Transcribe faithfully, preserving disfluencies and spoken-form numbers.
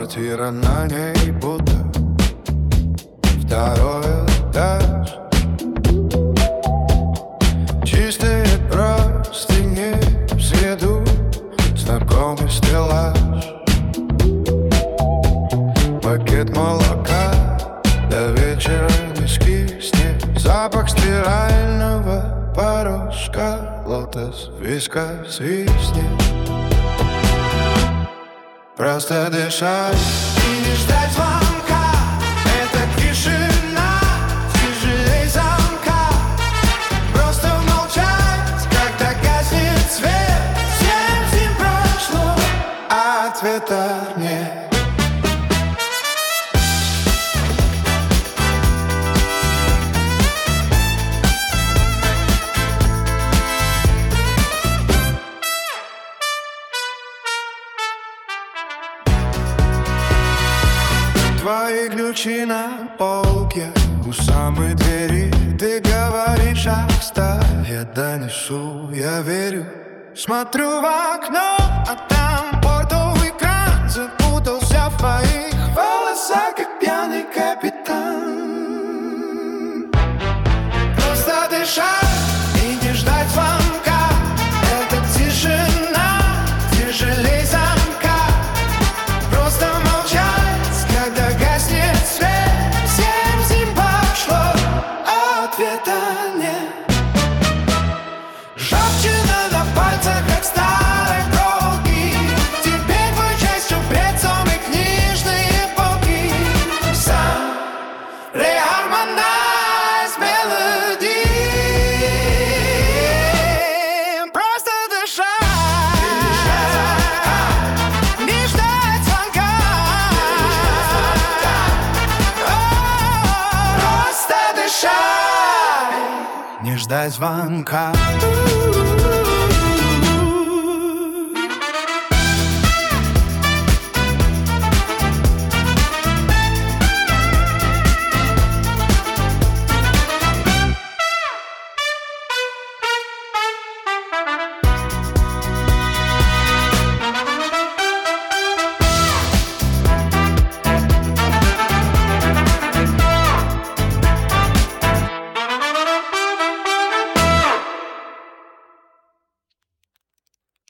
Квартира на ней будто второй этаж. Чистые простыни в среду, знакомый стеллаж. Пакет молока до вечера не скиснет. Запах стирального порошка, лотос, виска, свистнет. Просто дышать и не ждать звонка. Это тишина, тяжелей замка. Просто молчать, когда гаснет свет. Семь зим прошло, а ответа нет. Твои ключи на полке у самой двери. Ты говоришь, оставь, я донесу, я верю. Смотрю в окно, а там портовый экран запутался в твоих волосах, как пьяный капитан. Просто дышать и не ждать звонка. Это тишина, тяжелей замка. Просто молчать, когда гаснет свет. Семь зим пошло, а ответа нет. Жёвчина на пальцах, как старой проволоки. Теперь твой частью бред самой книжной эпохи. Сам reharmonize melody. Просто дышать, не ждать звонка. Просто дышать, Не ждать звонка.